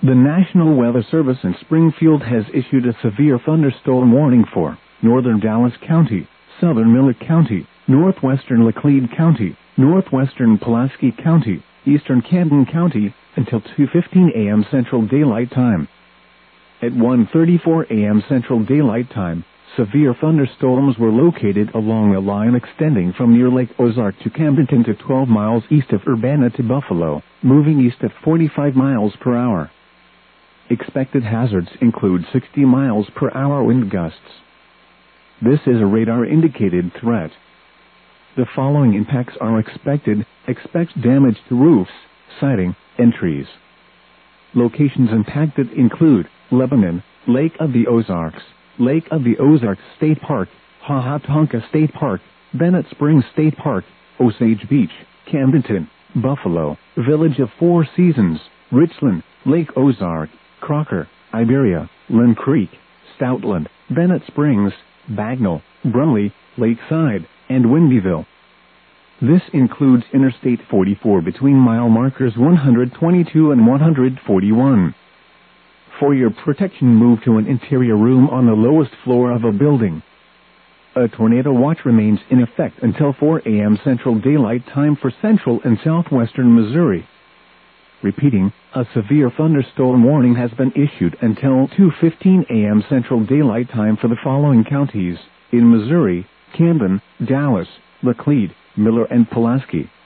The National Weather Service in Springfield has issued a severe thunderstorm warning for northern Dallas County, southern Miller County, northwestern Laclede County, northwestern Pulaski County, eastern Camden County, until 2:15 a.m. Central Daylight Time. At 1:34 a.m. Central Daylight Time, severe thunderstorms were located along a line extending from near Lake Ozark to Camdenton to 12 miles east of Urbana to Buffalo, moving east at 45 miles per hour. Expected hazards include 60 miles per hour wind gusts. This is a radar-indicated threat. The following impacts are expected. Expect damage to roofs, siding, and trees. Locations impacted include Lebanon, Lake of the Ozarks, Lake of the Ozarks State Park, Hahatonka State Park, Bennett Springs State Park, Osage Beach, Camdenton, Buffalo, Village of Four Seasons, Richland, Lake Ozark, Crocker, Iberia, Lynn Creek, Stoutland, Bennett Springs, Bagnell, Brumley, Lakeside, and Windyville. This includes Interstate 44 between mile markers 122 and 141. For your protection, move to an interior room on the lowest floor of a building. A tornado watch remains in effect until 4 a.m. Central Daylight Time for central and southwestern Missouri. Repeating, a severe thunderstorm warning has been issued until 2:15 a.m. Central Daylight Time for the following counties in Missouri: Camden, Dallas, Laclede, Miller, and Pulaski.